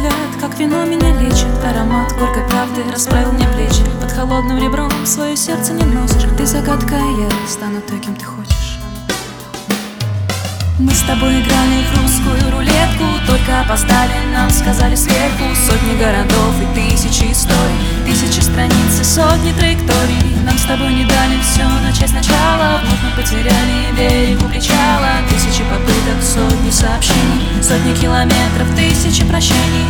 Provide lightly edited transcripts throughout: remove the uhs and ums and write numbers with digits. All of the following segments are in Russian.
взгляд, как вино меня лечит. Аромат горькой правды расправил мне плечи. Под холодным ребром свое сердце не носишь. Ты загадка, я стану той, кем ты хочешь. Мы с тобой играли в русскую рулетку, только опоздали, нам сказали сверху. Сотни городов и тысячи историй, тысячи страниц и сотни траекторий. Нам с тобой не дали все начать сначала. Вновь мы потеряли берег у причала. Тысячи попыток, сотни сообщений, сотни километров, тысячи прощений.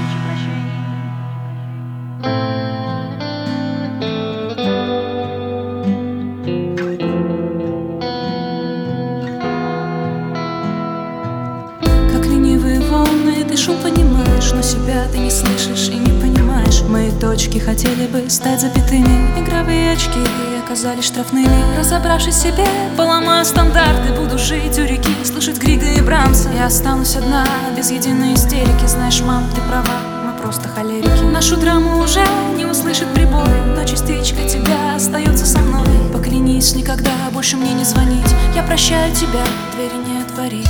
Ты шум понимаешь, но себя ты не слышишь и не понимаешь. Мои точки хотели бы стать запятыми. Игровые очки оказались штрафными. Разобравшись в себе, поломаю стандарты. Буду жить у реки, слушать Грига и Брамса. Я останусь одна, без единой истерики. Знаешь, мам, ты права, мы просто холерики. Нашу драму уже не услышит прибой, но частичка тебя остается со мной. Поклянись никогда больше мне не звонить. Я прощаю тебя, двери не отворить.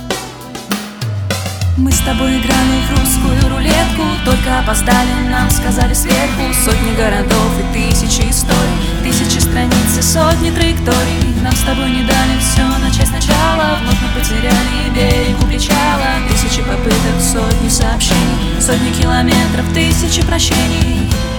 Мы с тобой играли в русскую рулетку, только опоздали, нам сказали сверху. Сотни городов и тысячи историй, тысячи страниц и сотни траекторий. Нам с тобой не дали все начать сначала. Вновь мы потеряли берег у причала. Тысячи попыток, сотни сообщений, сотни километров, тысячи прощений.